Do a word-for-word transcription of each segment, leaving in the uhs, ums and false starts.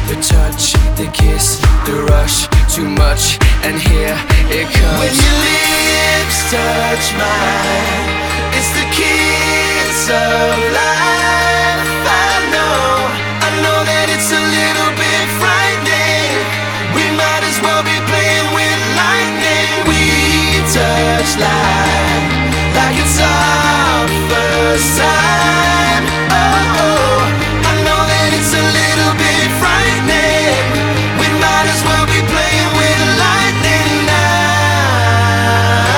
the touch, the kiss, the rush, too much, and here it comes. When your lips touch mine, it's the kiss of life. I know, I know that it's a little bit frightening. We might as well be playing with lightning. We touch life like it's our first time. Oh, oh, I know that it's a little bit frightening. We might as well be playing with lightning now.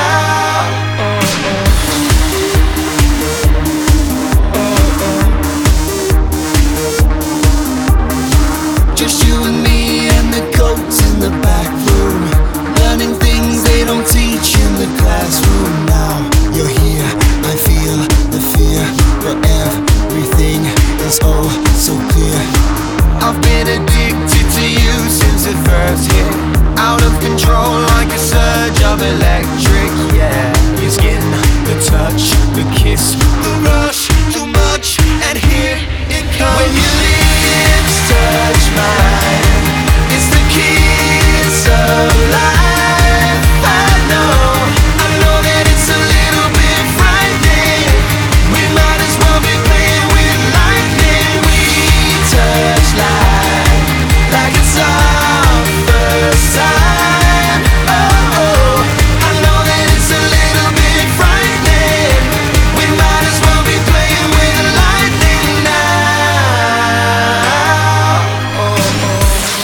Just you and me and the goats in the back room, learning things they don't teach in the classroom. Now you're here, I feel the fear, but everything is oh so clear. I've been addicted to you since it first hit, out of control like a surge of electric, yeah. Your skin, the touch, the kiss, the rush, too much, and here it comes. When your lips touch mine, it's the kiss of life. I know, I know that it's a little bit frightening. We might as well be playing with lightning. We touch life like it's our first time. Oh, oh, I know that it's a little bit frightening. We might as well be playing with lightning now. Oh, oh.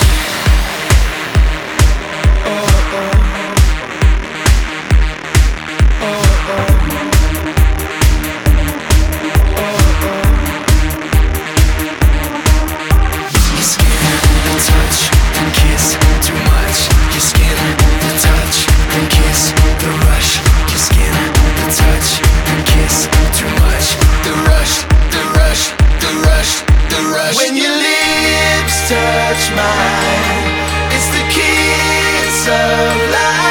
Your skin, the touch, and kiss, too much. Your skin, the touch, and kiss, the rush. Your skin, the touch, and kiss, too much. The rush, the rush, the rush, the rush. When your lips touch mine, it's the kiss of life.